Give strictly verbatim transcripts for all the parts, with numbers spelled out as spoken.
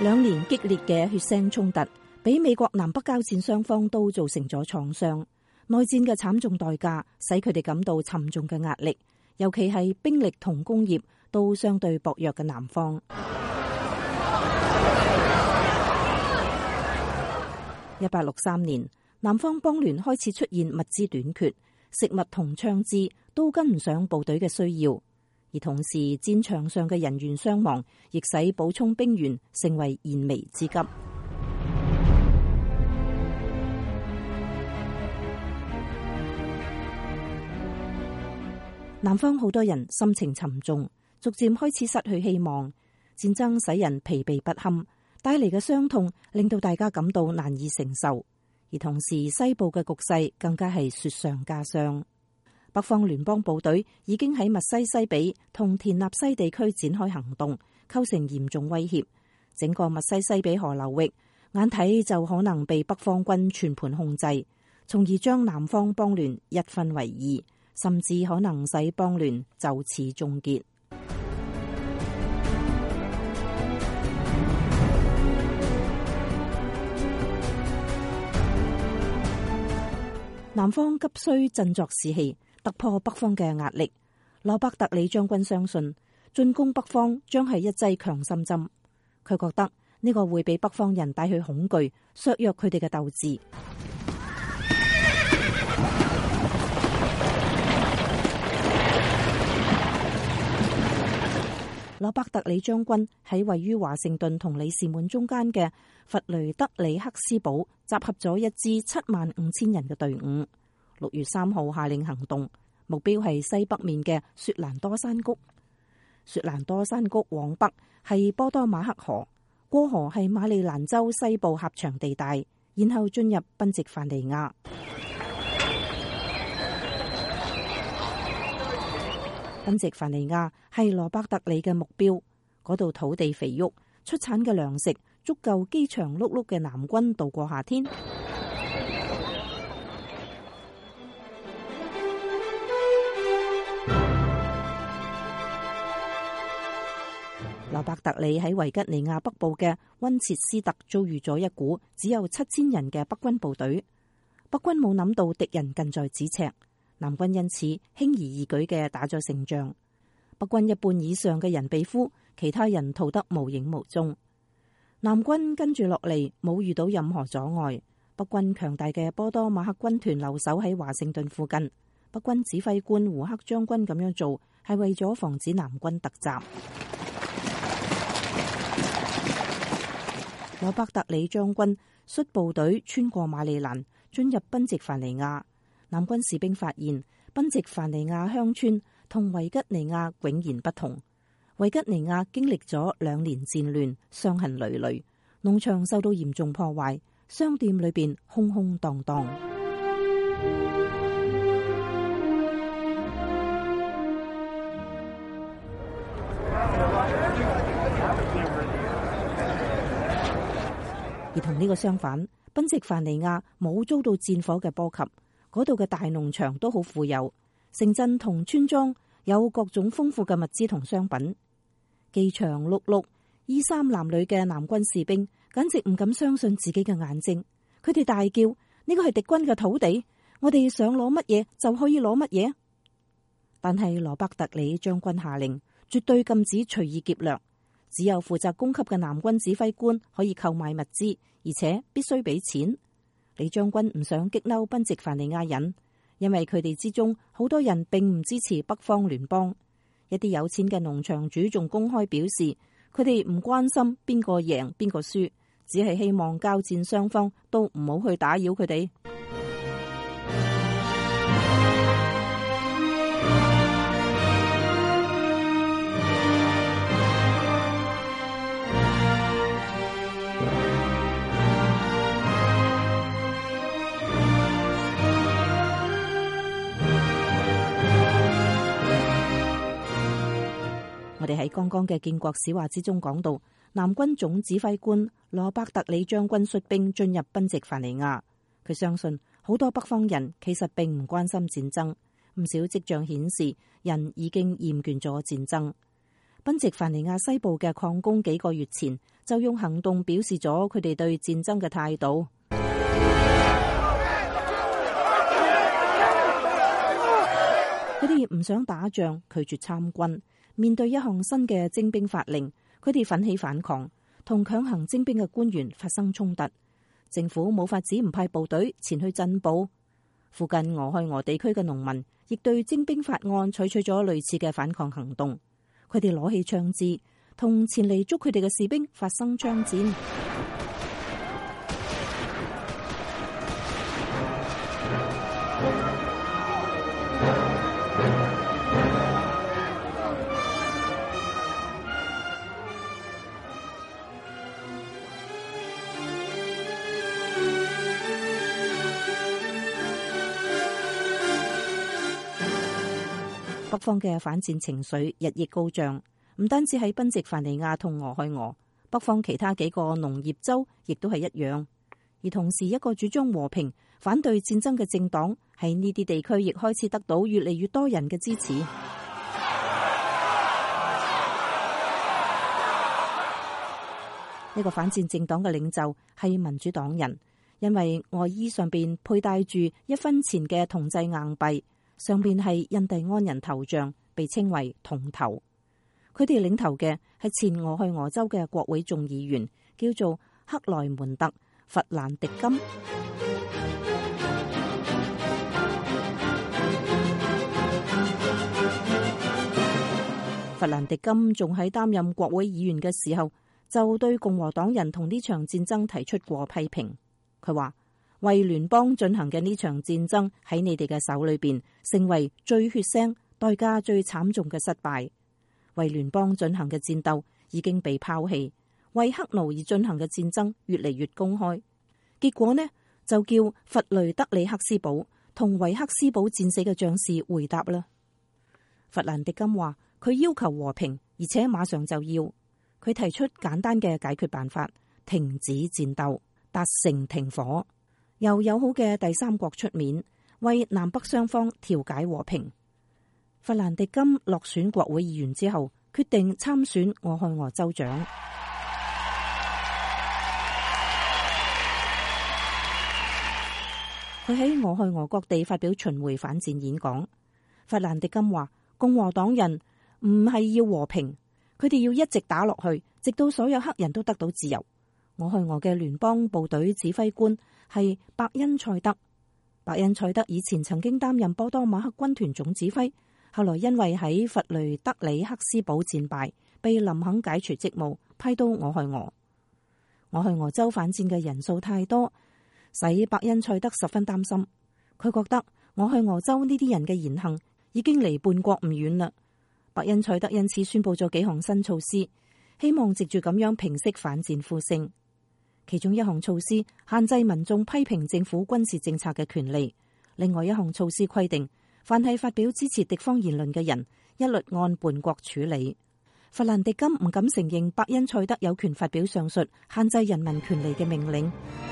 兩年激烈嘅血腥衝突，俾美國南北交戰雙方都造成咗創傷。內戰嘅慘重代價，使佢哋感到沉重嘅壓力，尤其係兵力同工業都相對薄弱嘅南方。一八六三年，南方邦聯開始出現物資短缺，食物同槍支都跟唔上部隊嘅需要。而同時，戰場上嘅人員傷亡，亦使補充兵員成為燃眉之急。南方好多人心情沉重，逐漸開始失去希望。戰爭使人疲憊不堪，帶嚟嘅傷痛令到大家感到難以承受。而同時，西部嘅局勢更加係雪上加霜。北方聯邦部隊已經喺密西西比同田納西地區展開行動，構成嚴重威脅。整個密西西比河流域眼睇就可能被北方軍全盤控制，從而將南方邦聯一分為二，甚至可能使邦聯就此終結。南方急需振作士氣，突破北方嘅壓力。羅伯特里將軍相信進攻北方將係一劑強心針，佢覺得呢個會俾北方人帶去恐懼，削弱佢哋嘅鬥志。羅伯特里將軍喺位於華盛頓同里士滿中間嘅弗雷德里克斯堡集合咗一支七萬五千人嘅隊伍。六月三號下令行動，目標係西北面嘅雪蘭多山谷。雪蘭多山谷往北係波多馬克河，過河係馬里蘭州西部狹長地帶，然後進入賓夕凡尼亞。賓夕凡尼亞係羅伯特里嘅目標，嗰度土地肥沃，出產嘅糧食足夠飢腸轆轆嘅南軍度過夏天。羅伯特里喺維吉尼亞北部嘅溫切斯特遭遇咗一股只有七千人嘅北軍部隊，北軍冇諗到敵人近在咫尺。南軍因此輕而易舉嘅打咗勝仗，北軍一半以上嘅人被俘，其他人逃得無影無蹤。南軍跟住落嚟冇遇到任何阻礙，北軍強大嘅波多馬克軍團留守喺華盛頓附近。北軍指揮官胡克將軍咁樣做係為咗防止南軍突襲。羅伯特里將軍率部隊穿過馬里蘭，進入賓夕凡尼亞。南軍士兵發現賓夕凡尼亞鄉村同維吉尼亞迥然不同。維吉尼亞經歷咗兩年戰亂，傷痕累累，農場受到嚴重破壞，商店裏邊空空蕩蕩。而同呢個相反，賓夕凡尼亞冇遭到戰火嘅波及。嗰度嘅大農場都好富有，城鎮同村莊有各種豐富嘅物資同商品。飢腸轆轆、衣衫襤褸嘅南軍士兵簡直唔敢相信自己嘅眼睛，佢哋大叫：呢個係敵軍嘅土地，我哋想攞乜嘢就可以攞乜嘢。但係羅伯特里將軍下令，絕對禁止隨意劫掠，只有負責供給嘅南軍指揮官可以購買物資，而且必須俾錢。李將軍唔想激嬲賓夕凡尼亞人，因為佢哋之中好多人並唔支持北方聯邦。一啲有錢嘅農場主仲公開表示，佢哋唔關心邊個贏邊個輸，只係希望交戰雙方都唔好去打擾佢哋。我哋喺剛剛嘅建國史話之中講到，南軍總指揮官羅伯特里將軍率兵進入賓夕凡尼亞。佢相信好多北方人其實並唔關心戰爭，唔少跡象顯示人已經厭倦咗戰爭。 賓夕凡尼亞西部嘅礦工幾個月前就用行動表示咗佢哋對戰爭嘅態度。佢哋唔想打仗，拒絕參軍。面對一項新嘅徵兵法令，佢哋奮起反抗，同強行徵兵嘅官員發生衝突。政府冇法子唔派部隊前去鎮暴。附近俄亥俄地區嘅農民亦對徵兵法案採取咗類似嘅反抗行動。佢哋攞起槍支，同前嚟捉佢哋嘅士兵發生槍戰。北方嘅反戰情緒日益高漲，唔單止喺賓夕凡尼亞同俄亥俄，北方其他幾個農業州亦都係一樣。而同時，一個主張和平、反對戰爭嘅政黨喺呢啲地區亦開始得到越嚟越多人嘅支持。呢個反戰政黨嘅領袖係民主黨人，因為外衣上邊佩戴住一分錢嘅銅製硬幣。上邊係印第安人頭像，被稱為銅頭。佢哋領頭嘅係前俄亥俄州嘅國會眾議員，叫做克萊門特·弗蘭迪金。弗蘭迪金仲喺擔任國會議員嘅時候，就對共和黨人同呢場戰爭提出過批評。佢話：為聯邦進行嘅呢場戰爭喺你哋嘅手裏邊，成為最血腥、代價最慘重嘅失敗。為聯邦進行嘅戰鬥已經被拋棄，為黑奴而進行嘅戰爭越嚟越公開。結果呢，就叫弗雷德里克斯堡同維克斯堡戰死嘅將士回答啦。弗蘭迪金話：佢要求和平，而且馬上就要。佢提出簡單嘅解決辦法：停止戰鬥，達成停火。由友好嘅第三國出面，為南北雙方調解和平。弗蘭迪金落選國會議員之後，決定參選俄亥俄州長。佢喺俄亥俄各地發表巡迴反戰演講。弗蘭迪金話：共和黨人唔係要和平，佢哋要一直打落去，直到所有黑人都得到自由。俄亥俄嘅聯邦部隊指揮官係伯恩塞德。伯恩塞德以前曾經擔任波多馬克軍團總指揮，後來因為喺弗雷德里克斯堡戰敗，被林肯解除職務，派到俄亥俄。俄亥俄州反戰嘅人數太多，使伯恩塞德十分擔心。佢覺得俄亥俄州呢啲人嘅言行已經離叛國唔遠啦。伯恩塞德因此宣布咗幾項新措施，希望藉住咁樣平息反戰呼聲。其中一項措施限制民眾批評政府軍事政策嘅權利，另外一項措施規定，凡係發表支持敵方言論嘅人，一律按叛國處理。弗蘭迪金唔敢承認伯恩塞德有權發表上述限制人民權利嘅命令。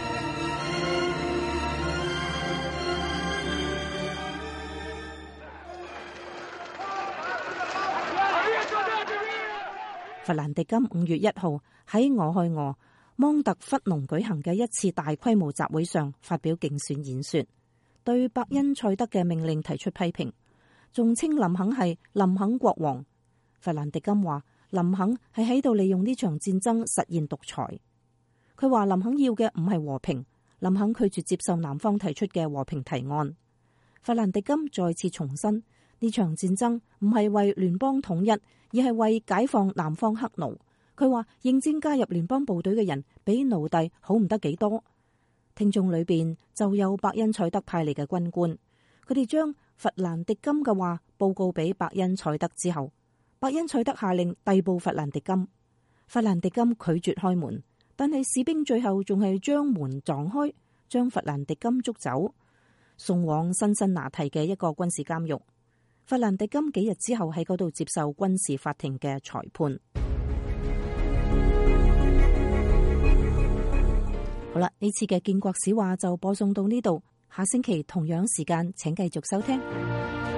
弗蘭迪金五月一號喺俄亥俄芒特弗農舉行嘅一次大規模集會上發表競選演說，對伯恩塞德嘅命令提出批評，仲稱林肯係林肯國王。弗蘭迪金話林肯係喺度利用呢場戰爭實現獨裁。佢話林肯要嘅唔係和平，林肯拒絕接受南方提出嘅和平提案。弗蘭迪金再次重申，呢場戰爭唔係為聯邦統一，而係為解放南方黑奴。佢話應徵加入聯邦部隊嘅人比奴隸好唔得幾多。聽眾裏邊就有伯恩塞德派嚟嘅軍官，佢哋將弗蘭迪金嘅話報告俾伯恩塞德之後，伯恩塞德下令逮捕弗蘭迪金。弗蘭迪金拒絕開門，但係士兵最後仲係將門撞開，將弗蘭迪金捉走，送往辛辛那提嘅一個軍事監獄。弗蘭迪金幾日之後喺嗰度接受軍事法庭嘅裁判。好啦，呢次嘅建國史話就播送到呢度，下星期同樣時間請繼續收聽。